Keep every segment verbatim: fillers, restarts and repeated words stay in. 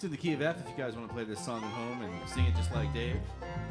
It's in the key of F if you guys want to play this song at home and sing it just like Dave.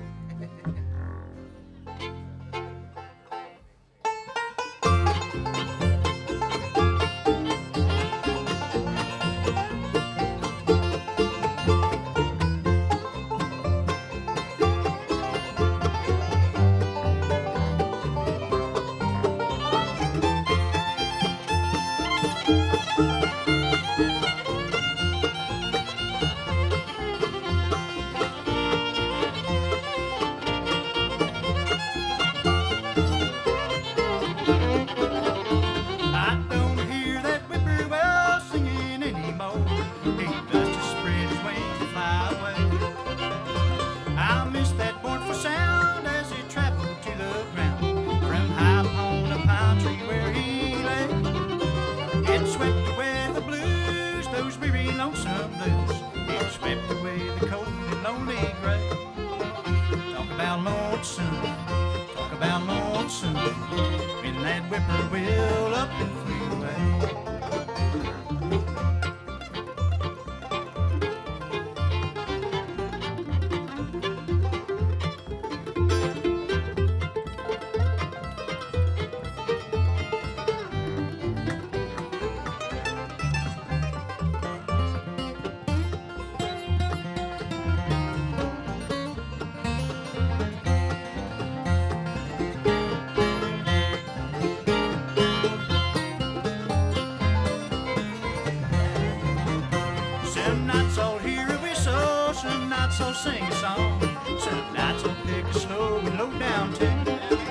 So sing a song. Some nights I'll pick a slow and low down tune.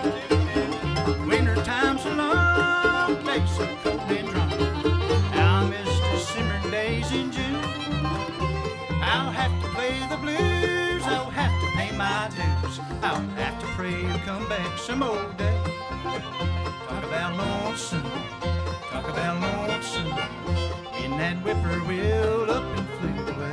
Winter time's so long, days so cold and dry. I'll miss the simmering days in June. I'll have to play the blues. I'll have to pay my dues. I'll have to pray to come back some old day. Talk about lonesome. Talk about lonesome. In that whippoorwill up and flew away.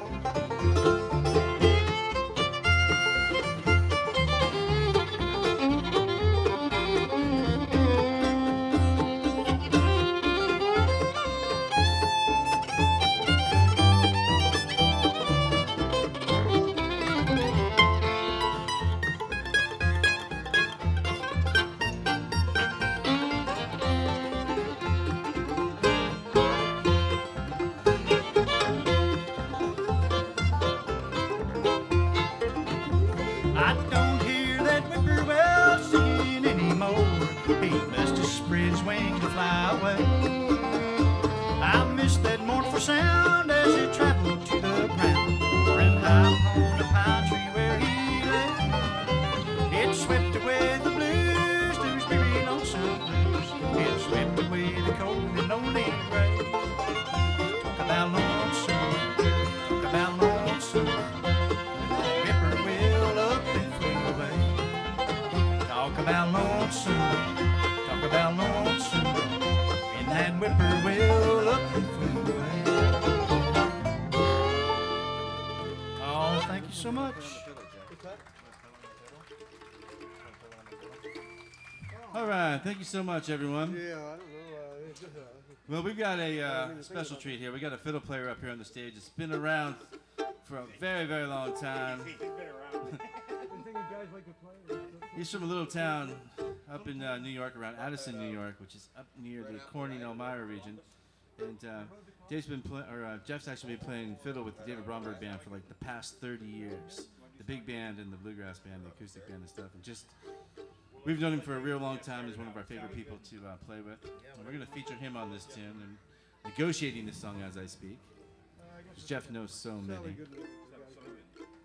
Sound as he traveled to the ground, ran high upon a pine tree where he lay. It swept away the blues, those very lonesome blues. It swept away the cold and lonely gray. Talk about lonesome, talk about lonesome. Whippoorwill up and flew away. Talk about lonesome, talk about lonesome. In that whippoorwill up and flew away. Thank you so much. All right, thank you so much, everyone. Yeah, I don't know. Uh, well, we've got a uh, special treat here. We got a fiddle player up here on the stage. It's been around for a very, very long time. He's from a little town up in uh, New York, around Addison, New York, which is up near the Corning, Elmira region. And uh, Dave's been play- or uh, Jeff's actually been playing fiddle with the David Bromberg Band for like the past thirty years. The big band and the bluegrass band, the acoustic band and stuff. And just, we've known him for a real long time. He's one of our favorite people to uh, play with. And we're going to feature him on this tune and negotiating this song as I speak. Jeff knows so many.